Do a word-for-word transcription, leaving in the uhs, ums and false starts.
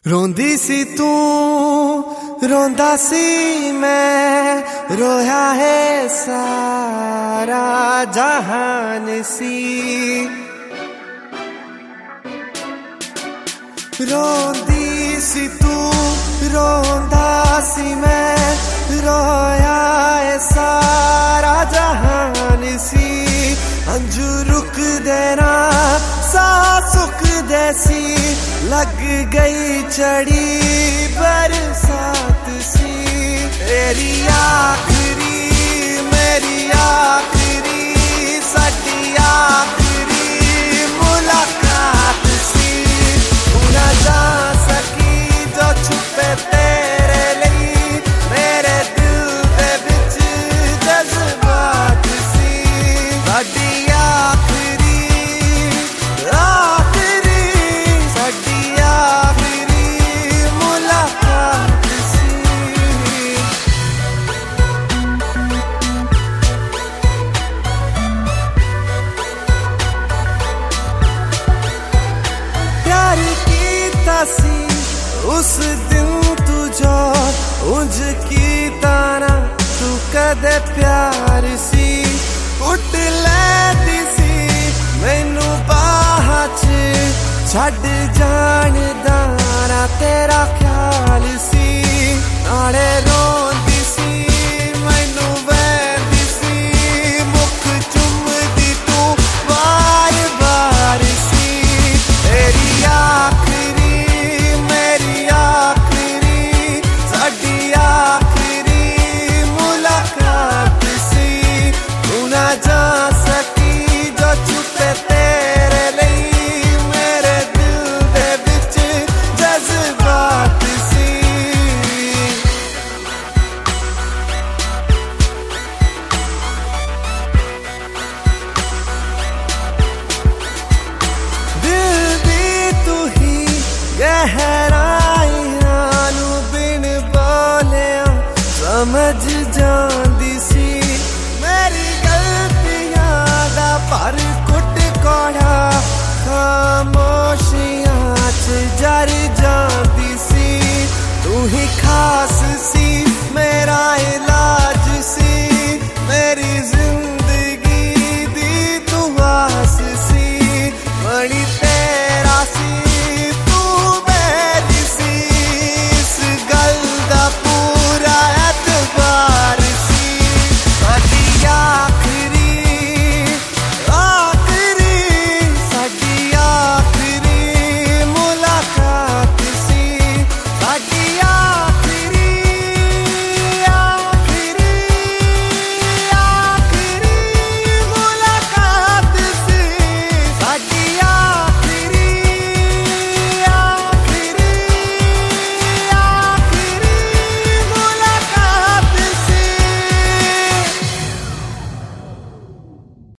रोंदी सी तू रोंदा सी मैं, रोया है सारा जहान सी। रोंदी सी तू रोंदा सी मैं, रोया है सारा जहान सी। अंजू रुक देना सा सुख देसी, लग गई चढ़ी बरसात सी। तेरी आखिरी मेरी आखिरी साडी आखिरी मुलाकात सी। तू ना जा सकी जो छुपे तेरे लिए, मेरे दिल दे विच जज्बात सी। साडी आखिरी आखिरी साडी आखिरी मुलाकात सी। प्यार कीता सी उस दिन तू जो उंज कीता ना तू कदे प्यार सी। कुट लैदी सी मैनू बाह च छड़ जान दाना तेरा ख्याल सी। नाले रोंदी सी मैनू वैंदी सी, मुख चुमदी तू बार बार सी। तेरी आखिरी मेरी आखिरी साडी आखिरी मुलाकात सी। तू ना जा सकी जो छुपे तेरे लिए, मेरे दिल दे विच जज्बात सी। दिल भी तू ही गहरा